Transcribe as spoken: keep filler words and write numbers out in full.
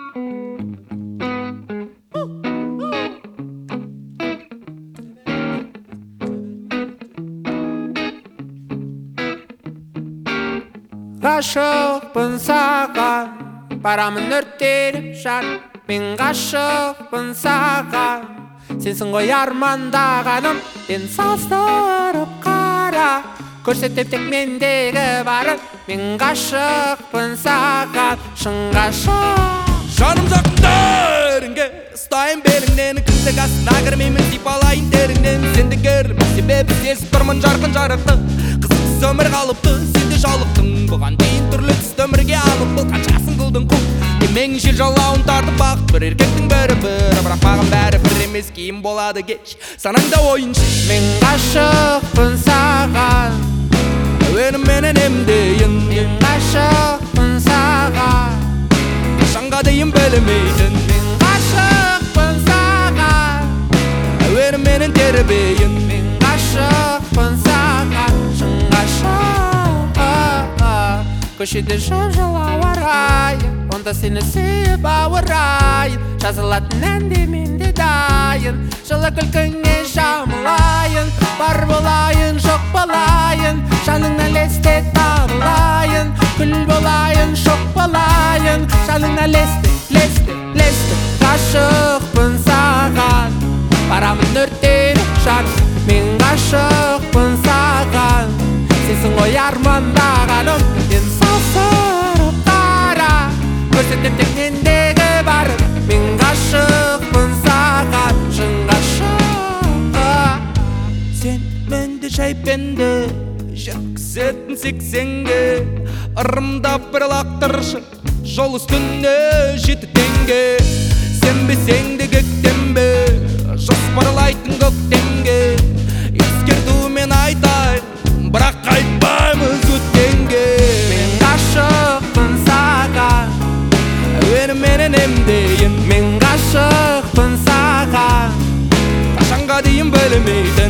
Ғашықпын саған, барамын өртеніп жан. Мен ғашықпын саған, сенсің ғой армандағаным. Ден салыстырып қара, көрсетем тек мендегі барын. Мен ғашықпын саған, шын ғашық. Жаным жақындарыңға ұстайын беліңнен, кімдік астына кірмеймін, сипалайын теріңнен. Сенді көрмей себебі сезіп тұрмын жарқын жарықты, қызықсыз өмір қалыпты, сенде жалықтың. Бұған дейін түрлі түсті өмірге алып, бұл қаншасын қылдың құл. Емең жел жалауын тартып бақыт, бір еркектің бәрі бір, бірақ маған бәрі бір емес, кейін болады кеш, санаңда ойыншы. Мен ғашықпын саған, әуенім менен емдейін. мен ғашықпын саған, қашанға дейін білмейтін. мен ғашықпын саған, әуенім менен тербейін. мен ғашықпын саған, шын ғашық. Көшеде жып-жылы ауа райы, онда сені сүйіп ауырайын. Жазылатын әнде мен де дайын, жылы күлкіңе жамылайын. Бар болайын, жоқ болайын, жаныңа лесте табылайын. Күл болайын, шоқ болайын, жаныңа лесте, лесте, лесте. Ғашықпын саған, барамын өртеніп жан. Мен ғашықпын саған, сенсің ғой армандағаным. Ден салыстырып қара, көрсетем тек мендегі барын. Мен ғашықпын саған, шын ғашық. Сен менде шайпенді жеткізетін сексенге, ырымдап бір лақтыршы жол үстіне жеті теңге. Сенбесең де көктембе, жоспарлайтын көктемге. Ескертумен айтайын, бірақ қайтпаймыз өткенге. Мен ғашықпын саған, әуенім менен емдейін. мен ғашықпын саған, қашанға дейін білмейтін.